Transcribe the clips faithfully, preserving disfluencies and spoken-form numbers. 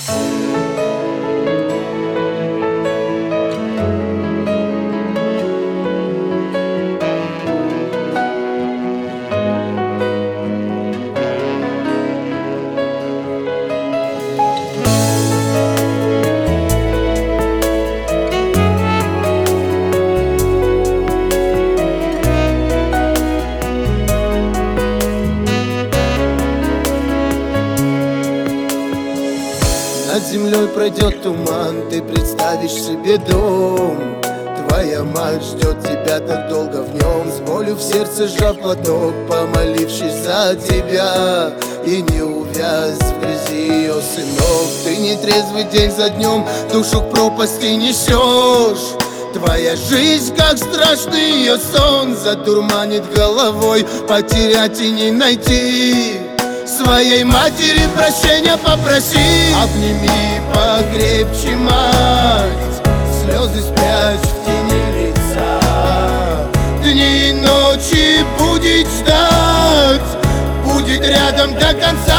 Над землей пройдет туман, ты представишь себе дом. Твоя мать ждет тебя так долго в нем, с болью в сердце сжав платок, помолившись за тебя. И не увяз в грязи ее сынок. Ты нетрезвый день за днем, душу к пропасти несешь. Твоя жизнь, как страшный ее сон, затурманит головой, потерять и не найти. Своей матери прощения попроси, обними покрепче мать, слезы спрячь в тени лица. Дни и ночи будет ждать, будет рядом до конца.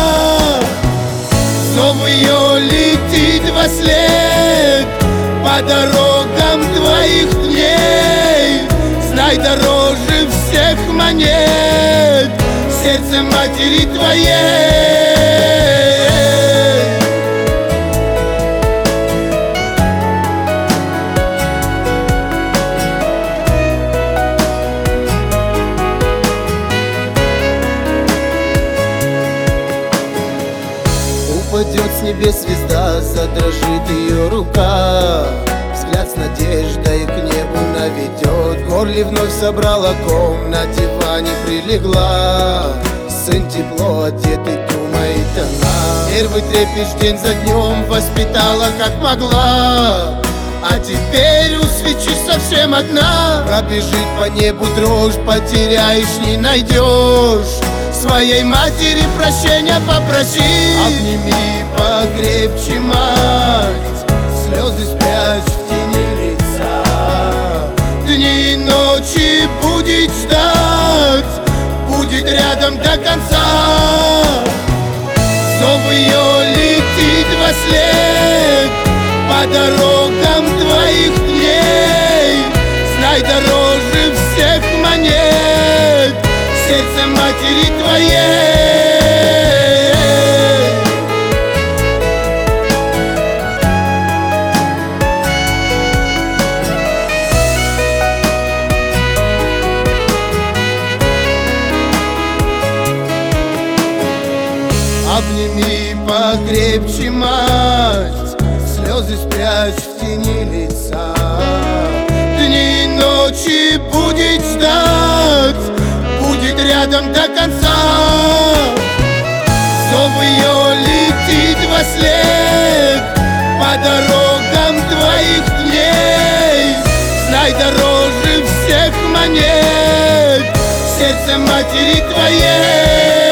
Зов ее летит во след по дорогам твоих дней. Знай, дороже всех монет сердце матери твоей. Упадет с небес звезда, задрожит ее рука, взгляд с надеждой к небу наведет. В горле вновь собрала ком, на диване прилегла. Сын тепло одетый, думает она. Первый трепещ день за днем воспитала как могла. А теперь у свечи совсем одна. Пробежит по небу дрожь, потеряешь, не найдешь. Своей матери прощения попроси, обними покрепче мать, слезы спрячь в тени лица. Дни и ночи будет ждать, будет рядом до конца. Зов ее летит во след по дорогам твоих дней. Знай, дороже всех монет сердце матери твоей. Обними покрепче мать, слезы спрячь в тени лица. Дни и ночи будет ждать, будет рядом до конца. Зов ее летит во след по дорогам твоих дней. Знай, дороже всех монет сердце матери твоей.